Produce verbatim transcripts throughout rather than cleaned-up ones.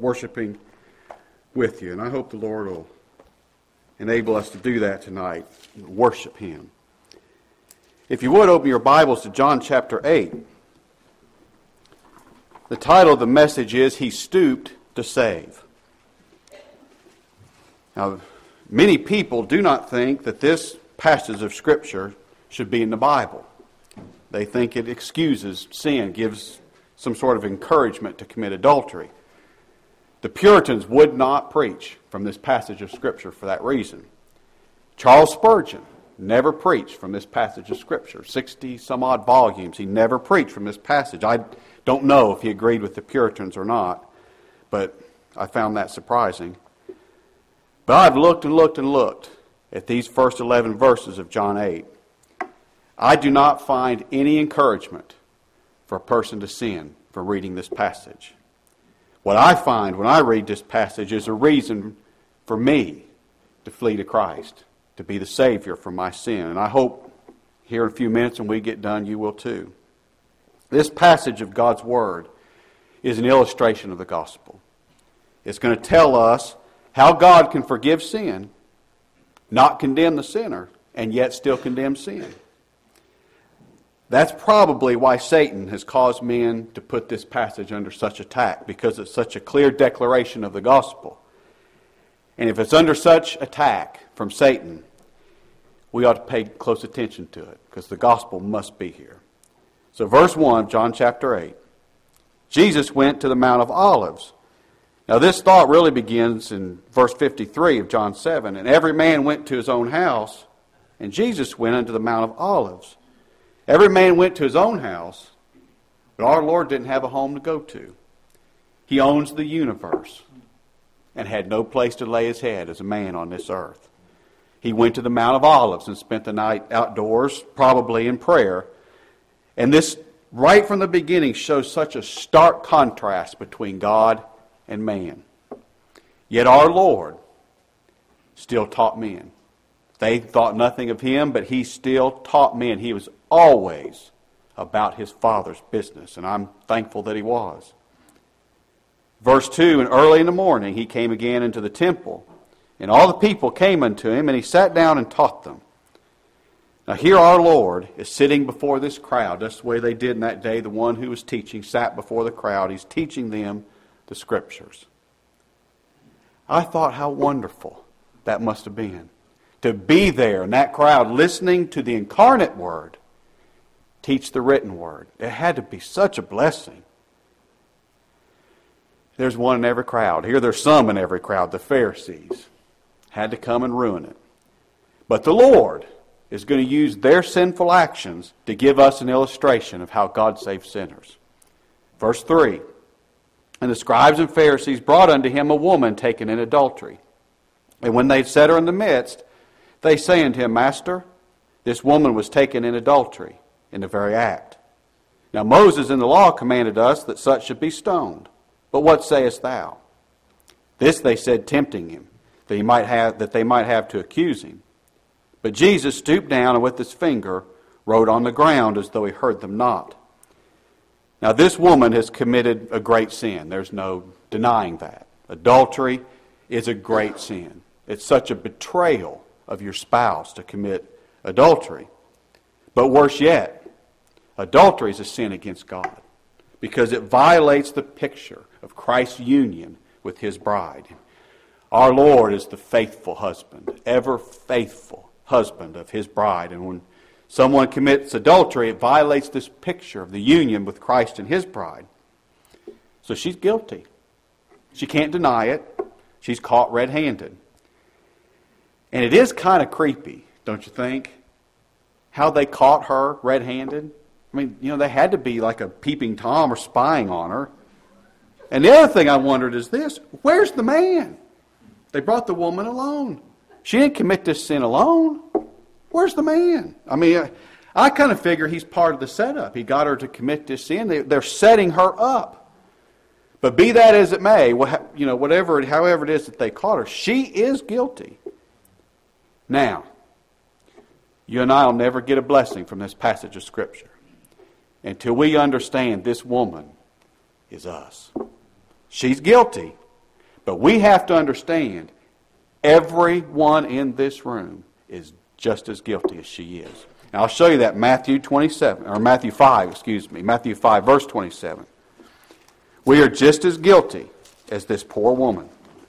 worshiping with you. And I hope the Lord will enable us to do that tonight, worship Him. If you would, open your Bibles to John chapter eight. The title of the message is, He Stooped to Save. Now, many people do not think that this passage of Scripture should be in the Bible. They think it excuses sin, gives some sort of encouragement to commit adultery. The Puritans would not preach from this passage of Scripture for that reason. Charles Spurgeon never preached from this passage of Scripture. Sixty some odd volumes. He never preached from this passage. I don't know if he agreed with the Puritans or not, but I found that surprising. But I've looked and looked and looked at these first eleven verses of John eight. I do not find any encouragement for a person to sin from reading this passage. What I find when I read this passage is a reason for me to flee to Christ, to be the Savior for my sin. And I hope here in a few minutes when we get done, you will too. This passage of God's Word is an illustration of the gospel. It's going to tell us how God can forgive sin, not condemn the sinner, and yet still condemn sin. That's probably why Satan has caused men to put this passage under such attack, because it's such a clear declaration of the gospel. And if it's under such attack from Satan, we ought to pay close attention to it, because the gospel must be here. So verse one of John chapter eight. Jesus went to the Mount of Olives. Now this thought really begins in verse fifty-three of John seven. And every man went to his own house, and Jesus went unto the Mount of Olives. Every man went to his own house, but our Lord didn't have a home to go to. He owns the universe and had no place to lay his head as a man on this earth. He went to the Mount of Olives and spent the night outdoors, probably in prayer. And this, right from the beginning, shows such a stark contrast between God and man. Yet our Lord still taught men. They thought nothing of Him, but He still taught men. He was always about His Father's business, and I'm thankful that He was. Verse two, and early in the morning He came again into the temple, and all the people came unto Him, and He sat down and taught them. Now here our Lord is sitting before this crowd. That's the way they did in that day. The one who was teaching sat before the crowd. He's teaching them the Scriptures. I thought how wonderful that must have been, to be there in that crowd listening to the incarnate Word teach the written Word. It had to be such a blessing. There's one in every crowd. Here there's some in every crowd. The Pharisees had to come and ruin it. But the Lord is going to use their sinful actions to give us an illustration of how God saves sinners. Verse three, and the scribes and Pharisees brought unto Him a woman taken in adultery. And when they had set her in the midst, they say unto Him, Master, this woman was taken in adultery in the very act. Now Moses in the law commanded us that such should be stoned. But what sayest thou? This they said, tempting Him, that he might have that they might have to accuse Him. But Jesus stooped down and with His finger wrote on the ground as though He heard them not. Now this woman has committed a great sin. There's no denying that. Adultery is a great sin. It's such a betrayal of your spouse to commit adultery. But worse yet, adultery is a sin against God, because it violates the picture of Christ's union with His bride. Our Lord is the faithful husband, ever faithful husband of His bride. And when someone commits adultery, it violates this picture of the union with Christ and His bride. So she's guilty. She can't deny it. She's caught red-handed. And it is kind of creepy, don't you think? How they caught her red-handed. I mean, you know, they had to be like a peeping Tom or spying on her. And the other thing I wondered is this: where's the man? They brought the woman alone. She didn't commit this sin alone. Where's the man? I mean, I, I kind of figure he's part of the setup. He got her to commit this sin. They, they're setting her up. But be that as it may, you know, whatever, however it is that they caught her, she is guilty. Now, you and I will never get a blessing from this passage of Scripture until we understand this woman is us. She's guilty, But we have to understand, everyone in this room is just as guilty as she is. Now I'll show you that Matthew twenty-seven, or Matthew five, excuse me, Matthew five, verse twenty-seven. We are just as guilty as this poor woman.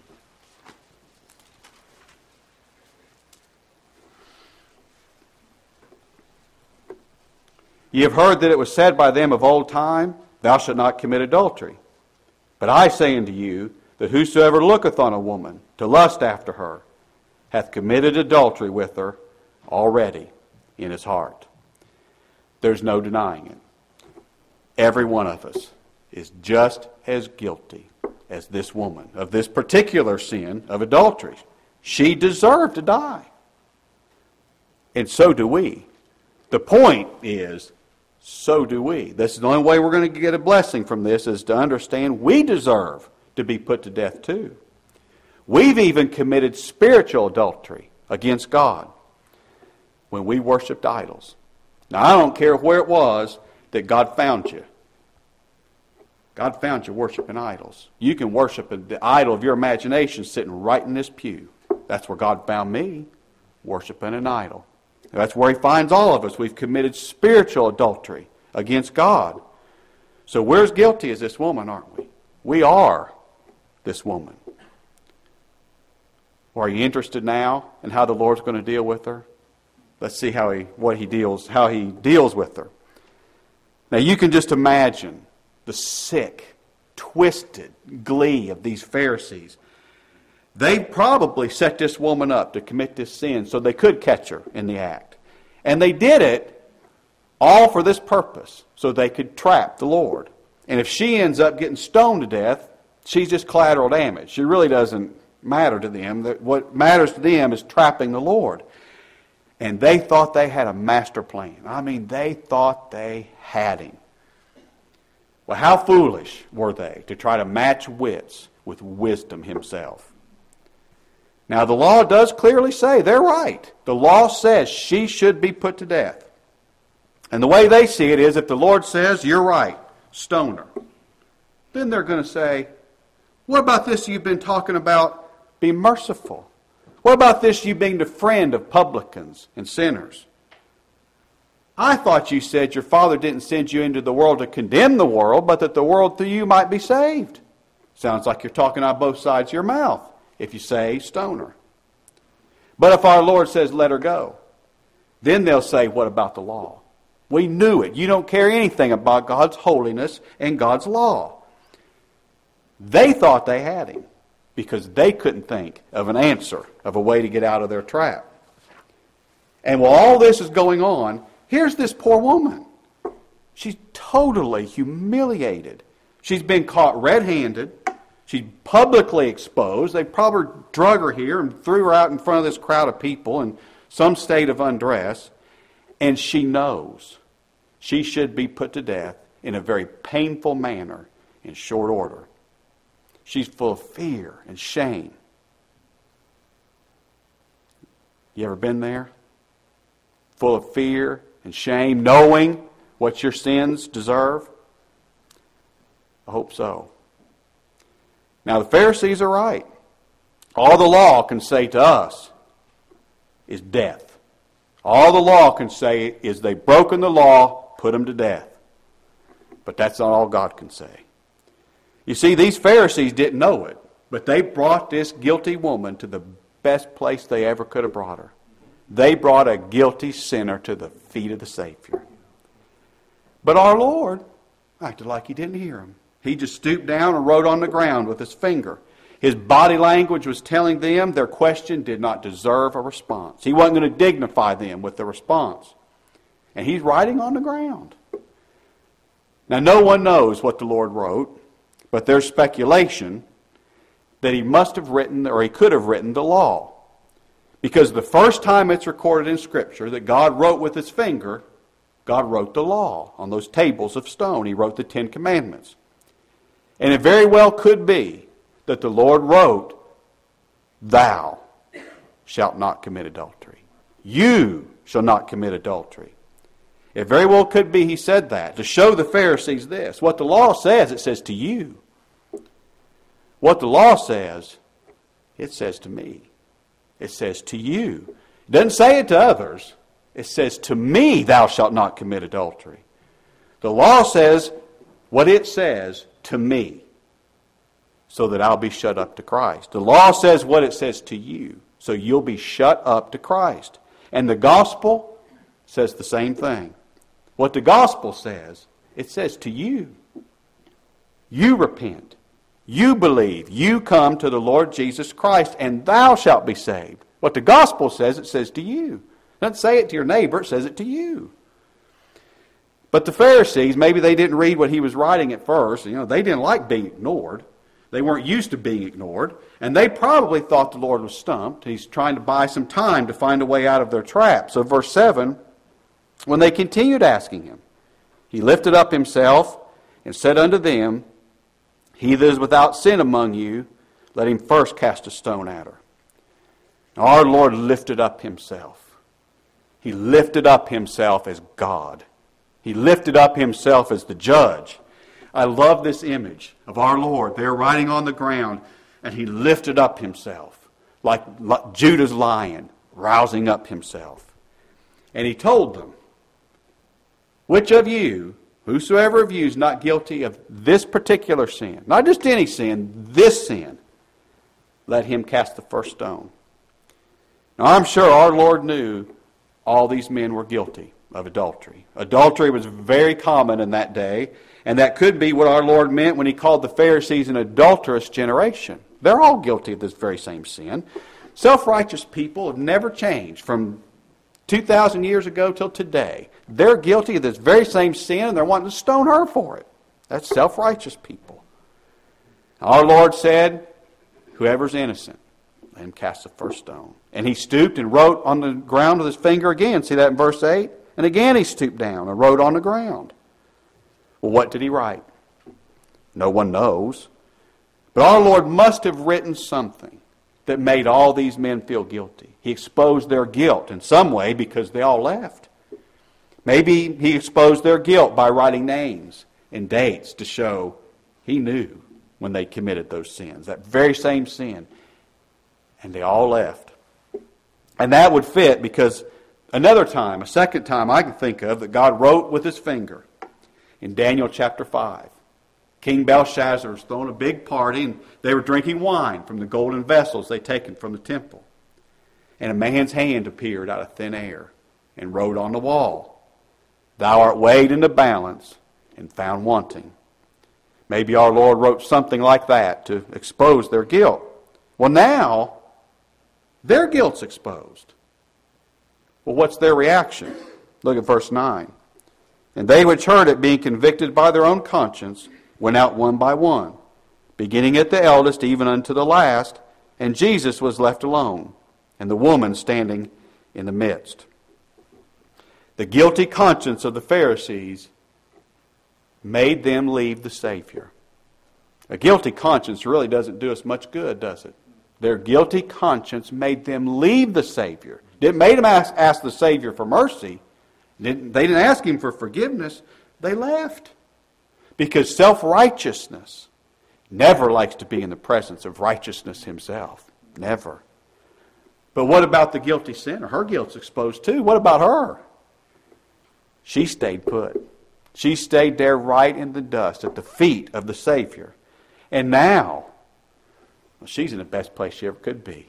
Ye have heard that it was said by them of old time, Thou shalt not commit adultery. But I say unto you, that whosoever looketh on a woman to lust after her, hath committed adultery with her already in his heart. There's no denying it. Every one of us is just as guilty as this woman of this particular sin of adultery. She deserved to die. And so do we. The point is, so do we. This is the only way we're going to get a blessing from this, is to understand we deserve to be put to death too. We've even committed spiritual adultery against God when we worshipped idols. Now, I don't care where it was that God found you. God found you worshiping idols. You can worship the idol of your imagination sitting right in this pew. That's where God found me, worshiping an idol. That's where He finds all of us. We've committed spiritual adultery against God. So we're as guilty as this woman, aren't we? We are this woman. Or are you interested now in how the Lord's going to deal with her? Let's see how he what he deals how he deals with her. Now you can just imagine the sick, twisted glee of these Pharisees. They probably set this woman up to commit this sin so they could catch her in the act. And they did it all for this purpose, so they could trap the Lord. And if she ends up getting stoned to death, she's just collateral damage. She really doesn't matter to them. What matters to them is trapping the Lord. And they thought they had a master plan. I mean, they thought they had Him. Well, how foolish were they to try to match wits with wisdom Himself? Now, the law does clearly say they're right. The law says she should be put to death. And the way they see it is, if the Lord says, you're right, stone her, then they're going to say, what about this you've been talking about? Be merciful. What about this you being the friend of publicans and sinners? I thought you said your Father didn't send you into the world to condemn the world, but that the world through you might be saved. Sounds like you're talking out both sides of your mouth if you say stone her. But if our Lord says let her go, then they'll say, what about the law? We knew it. You don't care anything about God's holiness and God's law. They thought they had Him because they couldn't think of an answer, of a way to get out of their trap. And while all this is going on, here's this poor woman. She's totally humiliated. She's been caught red-handed. She's publicly exposed. They probably drug her here and threw her out in front of this crowd of people in some state of undress. And she knows she should be put to death in a very painful manner in short order. She's full of fear and shame. You ever been there? Full of fear and shame, knowing what your sins deserve? I hope so. Now the Pharisees are right. All the law can say to us is death. All the law can say is they've broken the law, put them to death. But that's not all God can say. You see, these Pharisees didn't know it, but they brought this guilty woman to the best place they ever could have brought her. They brought a guilty sinner to the feet of the Savior. But our Lord acted like He didn't hear them. He just stooped down and wrote on the ground with His finger. His body language was telling them their question did not deserve a response. He wasn't going to dignify them with the response. And He's writing on the ground. Now, no one knows what the Lord wrote, but there's speculation that He must have written, or He could have written, the law. Because the first time it's recorded in Scripture that God wrote with His finger, God wrote the law on those tables of stone. He wrote the Ten Commandments. And it very well could be that the Lord wrote, thou shalt not commit adultery. You shall not commit adultery. It very well could be He said that to show the Pharisees this. What the law says, it says to you. What the law says, it says to me. It says to you. It doesn't say it to others. It says to me, thou shalt not commit adultery. The law says what it says to me, so that I'll be shut up to Christ. The law says what it says to you, so you'll be shut up to Christ. And the gospel says the same thing. What the gospel says, it says to you. You repent. You believe. You come to the Lord Jesus Christ, and thou shalt be saved. What the gospel says, it says to you. It doesn't say it to your neighbor, it says it to you. But the Pharisees, maybe they didn't read what he was writing at first. You know, they didn't like being ignored. They weren't used to being ignored. And they probably thought the Lord was stumped. He's trying to buy some time to find a way out of their trap. So verse seven, when they continued asking him, he lifted up himself and said unto them, he that is without sin among you, let him first cast a stone at her. Now, our Lord lifted up himself. He lifted up himself as God. He lifted up himself as the judge. I love this image of our Lord there riding on the ground, and he lifted up himself like, like Judah's lion, rousing up himself. And he told them, which of you, whosoever of you is not guilty of this particular sin, not just any sin, this sin, let him cast the first stone. Now I'm sure our Lord knew all these men were guilty of adultery. Adultery was very common in that day, and that could be what our Lord meant when he called the Pharisees an adulterous generation. They're all guilty of this very same sin. Self-righteous people have never changed from two thousand years ago till today. They're guilty of this very same sin, and they're wanting to stone her for it. That's self-righteous people. Our Lord said, whoever's innocent, let him cast the first stone. And he stooped and wrote on the ground with his finger again. See that in verse eight? And again he stooped down and wrote on the ground. Well, what did he write? No one knows. But our Lord must have written something that made all these men feel guilty. He exposed their guilt in some way because they all left. Maybe he exposed their guilt by writing names and dates to show he knew when they committed those sins, that very same sin. And they all left. And that would fit because another time, a second time I can think of that God wrote with his finger in Daniel chapter five. King Belshazzar was throwing a big party, and they were drinking wine from the golden vessels they'd taken from the temple. And a man's hand appeared out of thin air and wrote on the wall, thou art weighed in the balance and found wanting. Maybe our Lord wrote something like that to expose their guilt. Well, now, their guilt's exposed. Well, what's their reaction? Look at verse nine. And they which heard it, being convicted by their own conscience, went out one by one, beginning at the eldest even unto the last, and Jesus was left alone, and the woman standing in the midst. The guilty conscience of the Pharisees made them leave the Savior. A guilty conscience really doesn't do us much good, does it? Their guilty conscience made them leave the Savior. Didn't make them ask, ask the Savior for mercy. Didn't, they didn't ask him for forgiveness. They left. Because self-righteousness never likes to be in the presence of righteousness himself. Never. But what about the guilty sinner? Her guilt's exposed too. What about her? She stayed put. She stayed there right in the dust at the feet of the Savior. And now, well, she's in the best place she ever could be.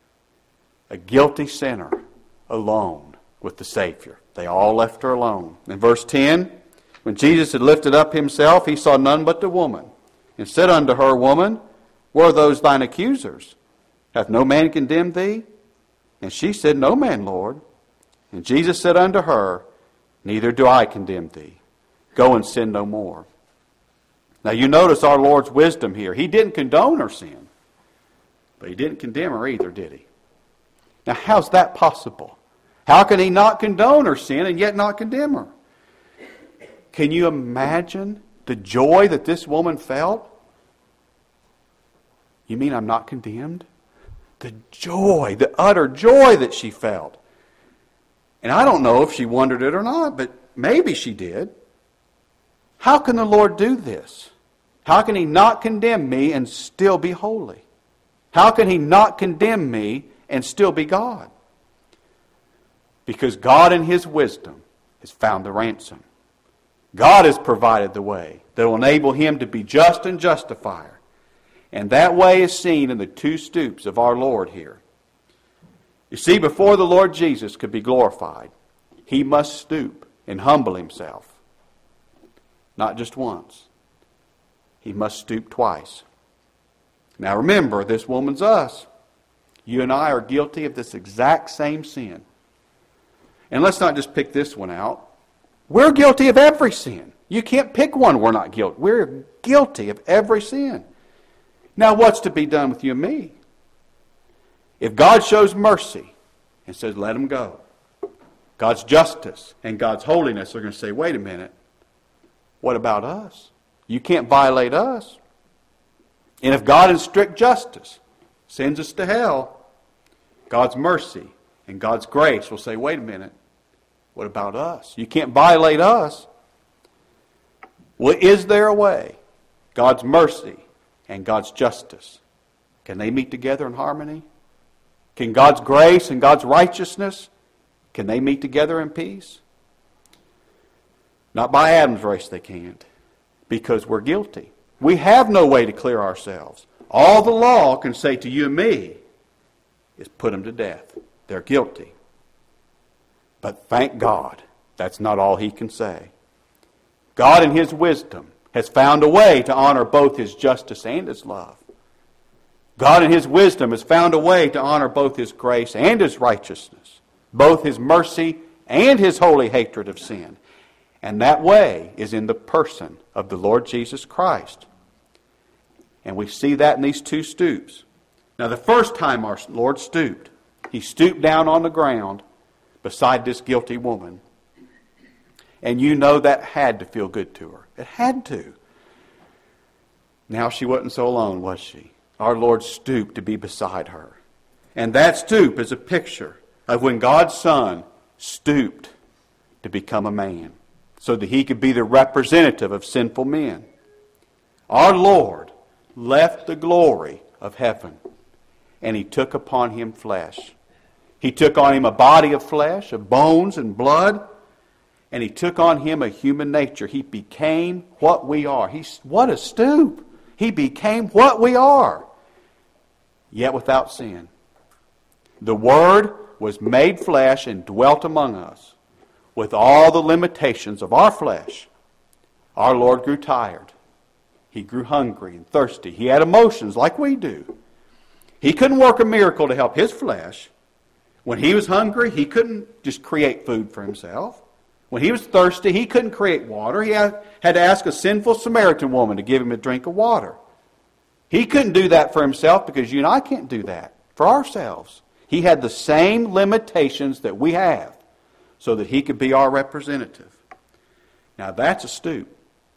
A guilty sinner alone with the Savior. They all left her alone. In verse ten, when Jesus had lifted up himself, he saw none but the woman, and said unto her, Woman, where are those thine accusers? Hath no man condemned thee? And she said, No man, Lord. And Jesus said unto her, Neither do I condemn thee. Go and sin no more. Now you notice our Lord's wisdom here. He didn't condone her sin, but he didn't condemn her either, did he? Now how's that possible? How can he not condone her sin and yet not condemn her? Can you imagine the joy that this woman felt? You mean I'm not condemned? The joy, the utter joy that she felt. And I don't know if she wondered it or not, but maybe she did. How can the Lord do this? How can He not condemn me and still be holy? How can He not condemn me and still be God? Because God in His wisdom has found the ransom. God has provided the way that will enable Him to be just and justifier. And that way is seen in the two stoops of our Lord here. You see, before the Lord Jesus could be glorified, He must stoop and humble Himself. Not just once. He must stoop twice. Now remember, this woman's us. You and I are guilty of this exact same sin. And let's not just pick this one out. We're guilty of every sin. You can't pick one we're not guilty. We're guilty of every sin. Now what's to be done with you and me? If God shows mercy and says, let him go, God's justice and God's holiness are going to say, wait a minute, what about us? You can't violate us. And if God in strict justice sends us to hell, God's mercy and God's grace will say, wait a minute, what about us? You can't violate us. Well, is there a way? God's mercy and God's justice, can they meet together in harmony? Can God's grace and God's righteousness, can they meet together in peace? Not by Adam's race they can't, because we're guilty. We have no way to clear ourselves. All the law can say to you and me is put them to death. They're guilty. But thank God, that's not all He can say. God in His wisdom has found a way to honor both His justice and His love. God in His wisdom has found a way to honor both His grace and His righteousness, both His mercy and His holy hatred of sin. And that way is in the person of the Lord Jesus Christ. And we see that in these two stoops. Now, the first time our Lord stooped, He stooped down on the ground beside this guilty woman. And you know that had to feel good to her. It had to. Now she wasn't so alone, was she? Our Lord stooped to be beside her. And that stoop is a picture of when God's Son stooped to become a man, so that He could be the representative of sinful men. Our Lord left the glory of heaven, and He took upon Him flesh. He took on Him a body of flesh, of bones and blood, and He took on Him a human nature. He became what we are. He's, what a stoop! He became what we are, yet without sin. The Word was made flesh and dwelt among us. With all the limitations of our flesh, our Lord grew tired. He grew hungry and thirsty. He had emotions like we do. He couldn't work a miracle to help His flesh. When He was hungry, He couldn't just create food for Himself. When He was thirsty, He couldn't create water. He had, had to ask a sinful Samaritan woman to give Him a drink of water. He couldn't do that for Himself because you and I can't do that for ourselves. He had the same limitations that we have, so that He could be our representative. Now that's a stoop.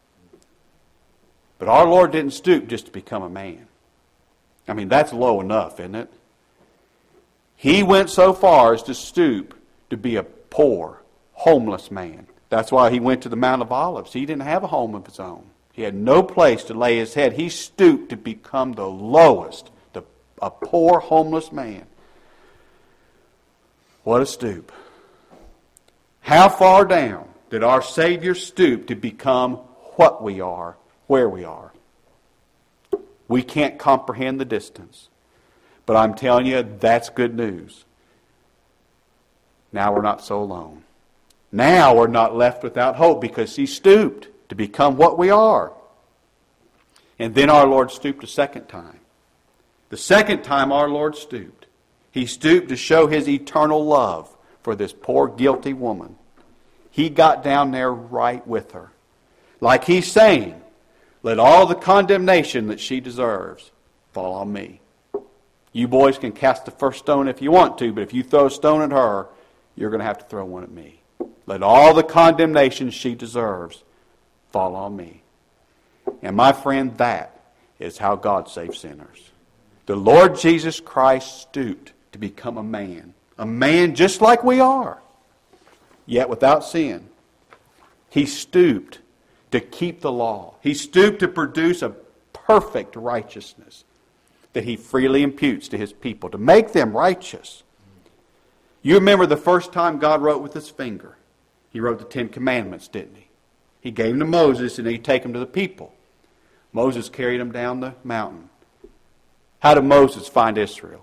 But our Lord didn't stoop just to become a man. I mean, that's low enough, isn't it? He went so far as to stoop to be a poor, homeless man. That's why He went to the Mount of Olives. He didn't have a home of His own. He had no place to lay His head. He stooped to become the lowest, the, a poor, homeless man. What a stoop. How far down did our Savior stoop to become what we are, where we are? We can't comprehend the distance. But I'm telling you, that's good news. Now we're not so alone. Now we're not left without hope because He stooped to become what we are. And then our Lord stooped a second time. The second time our Lord stooped, He stooped to show His eternal love for this poor guilty woman. He got down there right with her. Like He's saying, let all the condemnation that she deserves fall on me. You boys can cast the first stone if you want to, but if you throw a stone at her, you're going to have to throw one at me. Let all the condemnation she deserves fall on me. And my friend, that is how God saves sinners. The Lord Jesus Christ stooped to become a man. A man just like we are, yet without sin. He stooped to keep the law. He stooped to produce a perfect righteousness that he freely imputes to his people, to make them righteous. You remember the first time God wrote with his finger. He wrote the Ten Commandments, didn't he? He gave them to Moses and he'd take them to the people. Moses carried them down the mountain. How did Moses find Israel?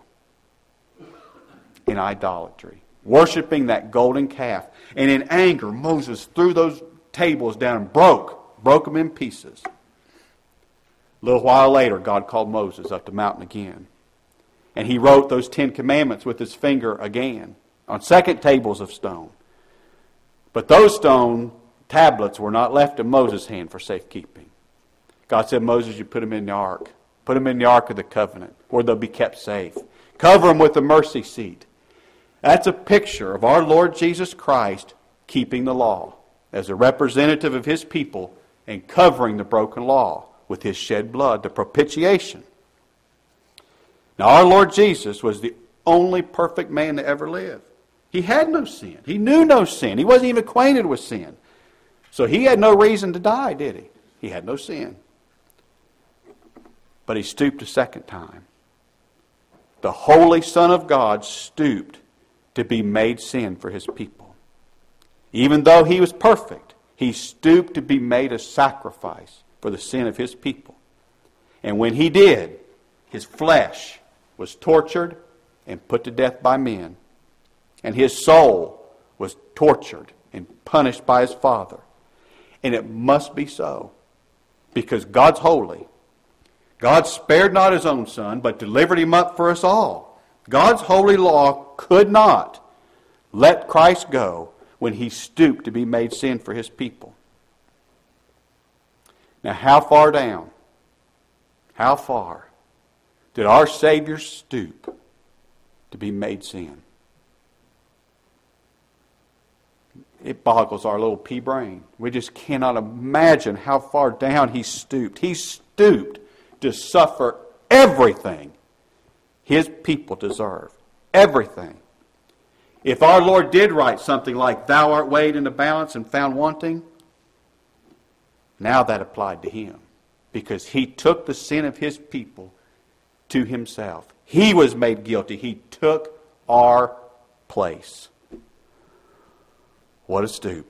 In idolatry, worshiping that golden calf. And in anger, Moses threw those tables down and broke, broke them in pieces. A little while later, God called Moses up the mountain again. And he wrote those Ten Commandments with his finger again on second tables of stone. But those stone tablets were not left in Moses' hand for safekeeping. God said, Moses, you put them in the ark. Put them in the ark of the covenant where they'll be kept safe. Cover them with the mercy seat. That's a picture of our Lord Jesus Christ keeping the law as a representative of his people and covering the broken law with his shed blood, the propitiation. Now, our Lord Jesus was the only perfect man to ever live. He had no sin. He knew no sin. He wasn't even acquainted with sin. So he had no reason to die, did he? He had no sin. But he stooped a second time. The Holy Son of God stooped to be made sin for his people. Even though he was perfect, he stooped to be made a sacrifice for the sin of his people. And when he did, his flesh was tortured and put to death by men. And his soul was tortured and punished by his Father. And it must be so, because God's holy. God spared not his own Son, but delivered him up for us all. God's holy law could not let Christ go when he stooped to be made sin for his people. Now, how far down, how far did our Savior stoop to be made sin? It boggles our little pea brain. We just cannot imagine how far down he stooped. He stooped to suffer everything his people deserve. Everything. If our Lord did write something like, thou art weighed in the balance and found wanting, now that applied to him. Because he took the sin of his people to himself. He was made guilty. He took our place. What a stoop.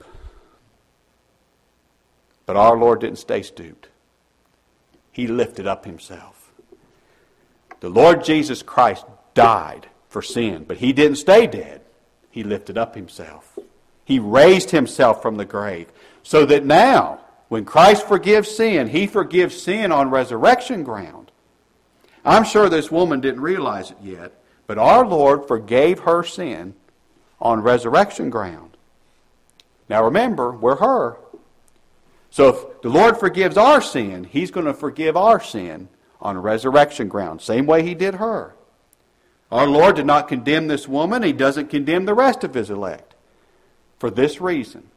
But our Lord didn't stay stooped. He lifted up himself. The Lord Jesus Christ died for sin, but he didn't stay dead. He lifted up himself. He raised himself from the grave, so that now, when Christ forgives sin, he forgives sin on resurrection ground. I'm sure this woman didn't realize it yet, but our Lord forgave her sin on resurrection ground. Now remember, we're her. So if the Lord forgives our sin, he's going to forgive our sin on resurrection ground, same way he did her. Our Lord did not condemn this woman. He doesn't condemn the rest of his elect. For this reason,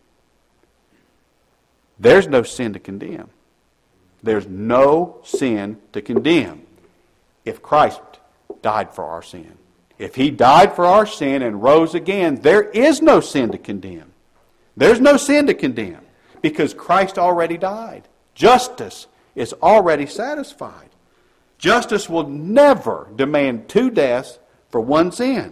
there's no sin to condemn. There's no sin to condemn if Christ died for our sin. If he died for our sin and rose again, there is no sin to condemn. There's no sin to condemn because Christ already died. Justice is already satisfied. Justice will never demand two deaths for one sin.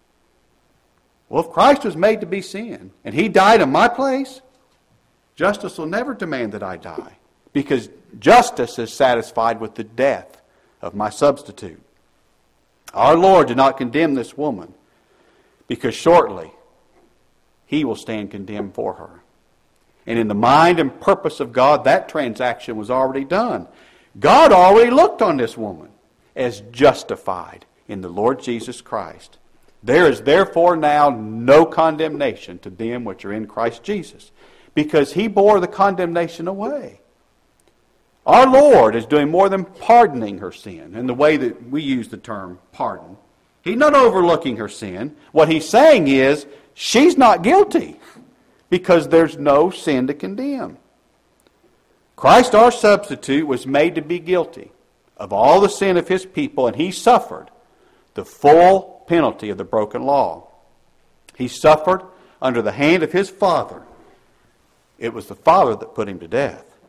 Well, if Christ was made to be sin and he died in my place, justice will never demand that I die because justice is satisfied with the death of my substitute. Our Lord did not condemn this woman because shortly he will stand condemned for her. And in the mind and purpose of God, that transaction was already done. God already looked on this woman as justified in the Lord Jesus Christ. There is therefore now no condemnation to them which are in Christ Jesus, because he bore the condemnation away. Our Lord is doing more than pardoning her sin in the way that we use the term pardon. He's not overlooking her sin. What he's saying is she's not guilty because there's no sin to condemn. Christ, our substitute, was made to be guilty of all the sin of his people, and he suffered the full penalty of the broken law. He suffered under the hand of his Father. It was the Father that put him to death.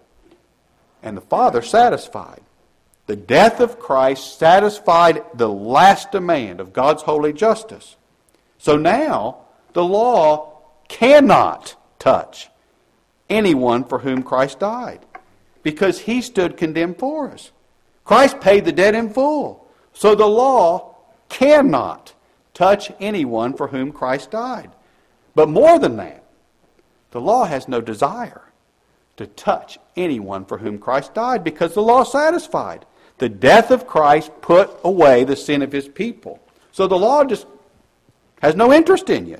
and the Father satisfied. The death of Christ satisfied the last demand of God's holy justice. So now, the law cannot touch anyone for whom Christ died, because He stood condemned for us. Christ paid the debt in full. So the law cannot touch anyone for whom Christ died. But more than that, the law has no desire to touch anyone for whom Christ died, because the law satisfied. The death of Christ put away the sin of His people. So the law just has no interest in you.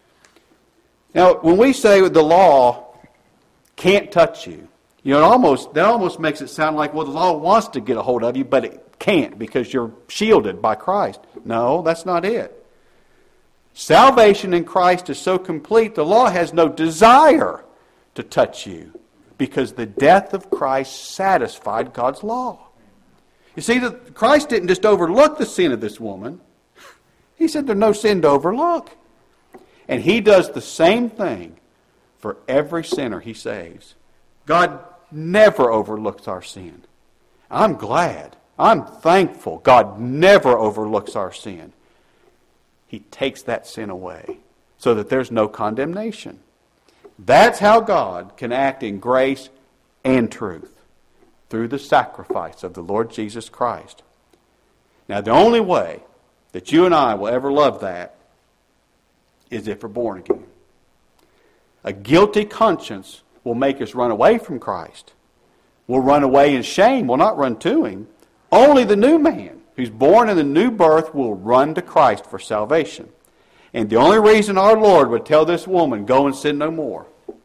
Now, when we say the law can't touch you, you know, it almost, that almost makes it sound like, well, the law wants to get a hold of you, but it can't because you're shielded by Christ. No, that's not it. Salvation in Christ is so complete, the law has no desire to touch you, because the death of Christ satisfied God's law. You see, that Christ didn't just overlook the sin of this woman. He said there's no sin to overlook. And He does the same thing for every sinner He saves. God never overlooks our sin. I'm glad. I'm thankful God never overlooks our sin. He takes that sin away so that there's no condemnation. That's how God can act in grace and truth, through the sacrifice of the Lord Jesus Christ. Now, the only way that you and I will ever love that is if we're born again. A guilty conscience will make us run away from Christ. We'll run away in shame. We'll not run to Him. Only the new man who's born in the new birth will run to Christ for salvation. And the only reason our Lord would tell this woman, go and sin no more,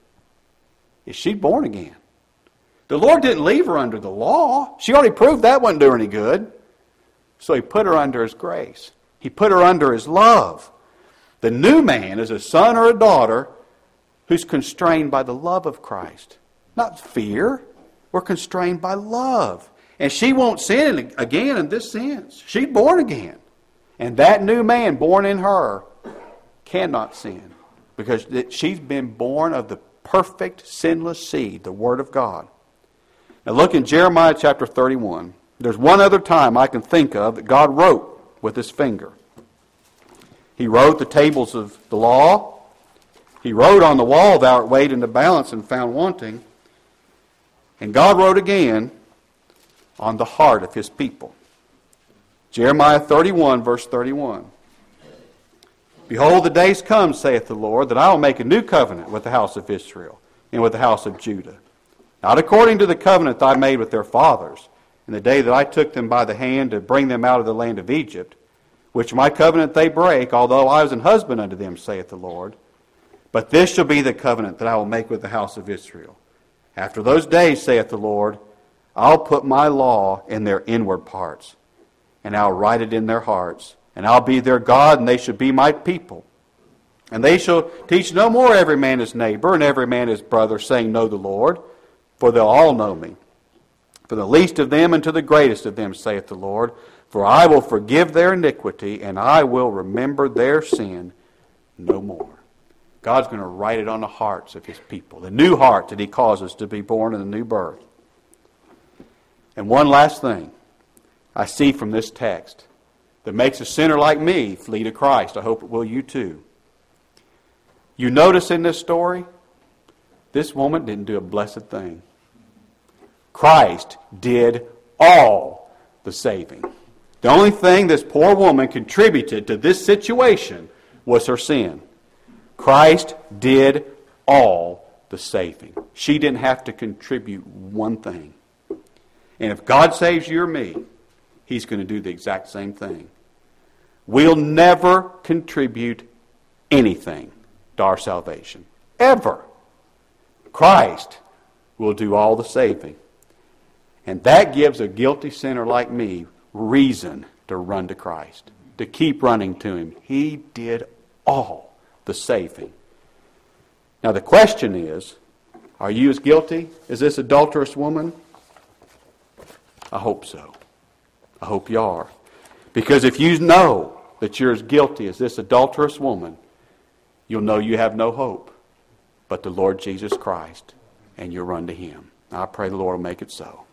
is she's born again. The Lord didn't leave her under the law. She already proved that wouldn't do her any good. So He put her under His grace. He put her under His love. The new man is a son or a daughter who's constrained by the love of Christ. Not fear. We're constrained by love. And she won't sin again in this sense. She's born again. And that new man born in her cannot sin, because she's been born of the perfect, sinless seed, the Word of God. Now look in Jeremiah chapter thirty-one. There's one other time I can think of that God wrote with His finger. He wrote the tables of the law. He wrote on the wall, thou art weighed in the balance and found wanting. And God wrote again on the heart of His people. Jeremiah thirty-one, verse thirty-one. Behold, the days come, saith the Lord, that I will make a new covenant with the house of Israel and with the house of Judah. Not according to the covenant that I made with their fathers in the day that I took them by the hand to bring them out of the land of Egypt, which my covenant they break, although I was an husband unto them, saith the Lord. But this shall be the covenant that I will make with the house of Israel. After those days, saith the Lord, I'll put my law in their inward parts, and I'll write it in their hearts, and I'll be their God, and they shall be my people. And they shall teach no more every man his neighbor, and every man his brother, saying, Know the Lord, for they'll all know me. For the least of them and to the greatest of them, saith the Lord, for I will forgive their iniquity, and I will remember their sin no more. God's going to write it on the hearts of His people, the new heart that He causes to be born in the new birth. And one last thing I see from this text that makes a sinner like me flee to Christ. I hope it will you too. You notice in this story, this woman didn't do a blessed thing. Christ did all the saving. The only thing this poor woman contributed to this situation was her sin. Christ did all the saving. She didn't have to contribute one thing. And if God saves you or me, He's going to do the exact same thing. We'll never contribute anything to our salvation. Ever. Christ will do all the saving. And that gives a guilty sinner like me reason to run to Christ, to keep running to Him. He did all the saving. Now the question is, are you as guilty as this adulterous woman? I hope so. I hope you are. Because if you know that you're as guilty as this adulterous woman, you'll know you have no hope but the Lord Jesus Christ, and you'll run to Him. I pray the Lord will make it so.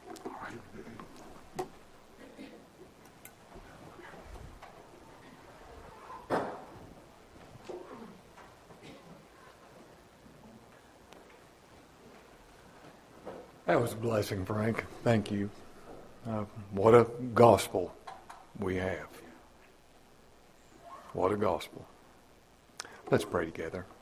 That was a blessing, Frank. Thank you. Uh, what a gospel we have. What a gospel. Let's pray together.